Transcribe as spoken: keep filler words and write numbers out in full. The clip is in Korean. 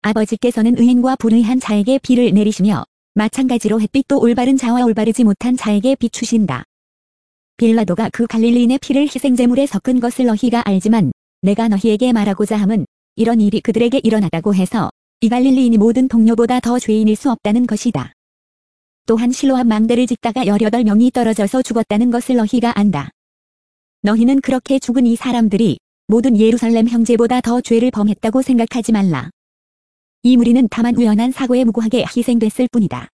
아버지께서는 의인과 불의한 자에게 비를 내리시며 마찬가지로 햇빛도 올바른 자와 올바르지 못한 자에게 비추신다. 빌라도가 그 갈릴리인의 피를 희생제물에 섞은 것을 너희가 알지만 내가 너희에게 말하고자 함은 이런 일이 그들에게 일어났다고 해서 이 갈릴리인이 모든 동료보다 더 죄인일 수 없다는 것이다. 또한 실로암 망대를 짓다가 열여덟 명이 떨어져서 죽었다는 것을 너희가 안다. 너희는 그렇게 죽은 이 사람들이 모든 예루살렘 형제보다 더 죄를 범했다고 생각하지 말라. 이 무리는 다만 우연한 사고에 무고하게 희생됐을 뿐이다.